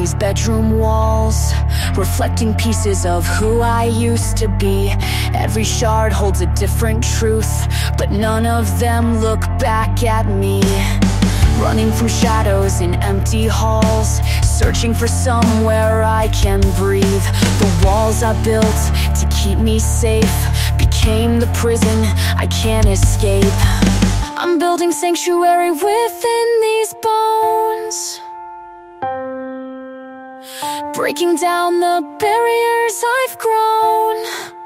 these bedroom walls, reflecting pieces of who I used to be. Every shard holds a different truth, but none of them look back at me. Running from shadows in empty halls, searching for somewhere I can breathe. The walls I built to keep me safe became the prison I can't escape. I'm building sanctuary within these bones, breaking down the barriers I've grown.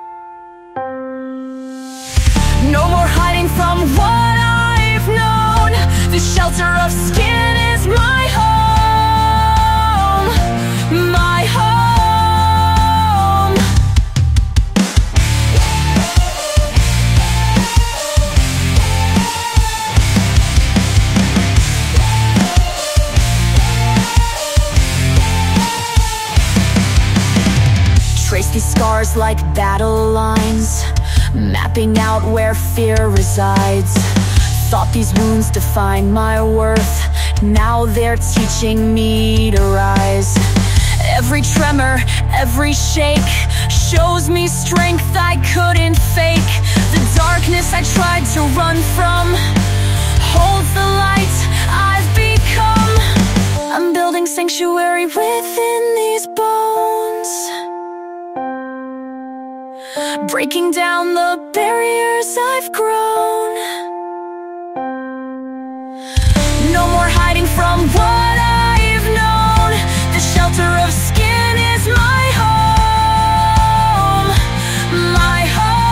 No more hiding from what I've known. The shelter of skin is my home, my home. Trace these scars like battle lines, mapping out where fear resides. Thought these wounds define my worth, now they're teaching me to rise. Every tremor, every shake shows me strength I couldn't fake. The darkness I tried to run from holds the light I've become. I'm building sanctuary within these bones, breaking down the barriers I've grown. No more hiding from what I've known. The shelter of skin is my home, my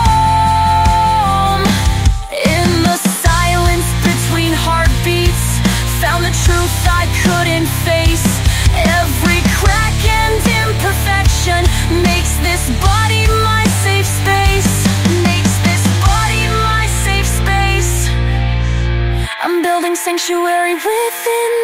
home. In the silence between heartbeats, found the truth I couldn't face. Every crack and imperfection makes this body my safe space, makes this body my safe space. I'm building sanctuary within